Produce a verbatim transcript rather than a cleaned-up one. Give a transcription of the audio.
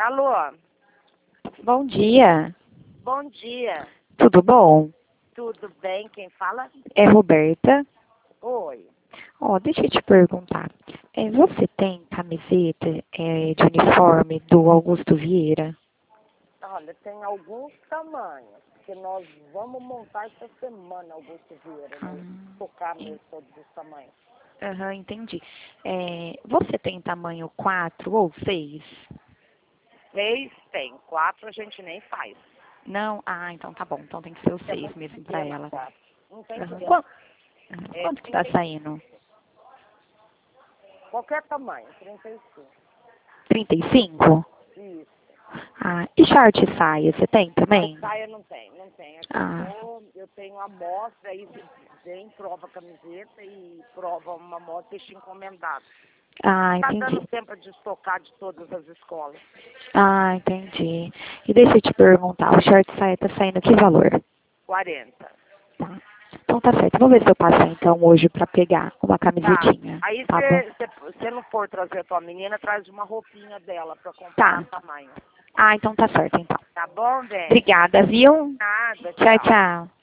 Alô, Bom dia, bom dia. tudo bom? Tudo bem? Quem fala? É Roberta. Oi. Ó, deixa eu te perguntar. É, você tem camiseta é, de uniforme do Augusto Vieira? Olha, tem alguns tamanhos que nós vamos montar essa semana, Augusto Vieira, Ah, né? Tocar mesmo todos os tamanhos. Aham, entendi. É, você tem tamanho quatro ou seis? Seis tem, quatro a gente nem faz. Não? Ah, então tá bom. Então tem que ser o É seis muito mesmo pra pequeno, ela. quatro. Não tem Aham. problema. Qua- aham. É Quanto que tá trinta e- saindo? qualquer tamanho, trinta e cinco. Trinta e cinco? Isso. Ah, e short e saia, você tem também? Saia não tem, não tem. Aqui Ah, eu, vou, eu tenho amostra, aí vem, prova a camiseta e prova uma amostra, deixa encomendado. ah, Tá entendi. dando tempo de estocar de todas as escolas. Ah, entendi. E deixa eu te perguntar, o short saia tá saindo que valor? quarenta. Tá. Então tá certo. Vou ver se eu passo então hoje pra pegar uma Tá. camisetinha. Aí Tá bom? se você não for trazer a tua menina, traz uma roupinha dela pra comparar Tá. tamanho. Ah, então tá certo então. Tá bom, bem? Obrigada, viu? Nada, Tchau, tchau. tchau.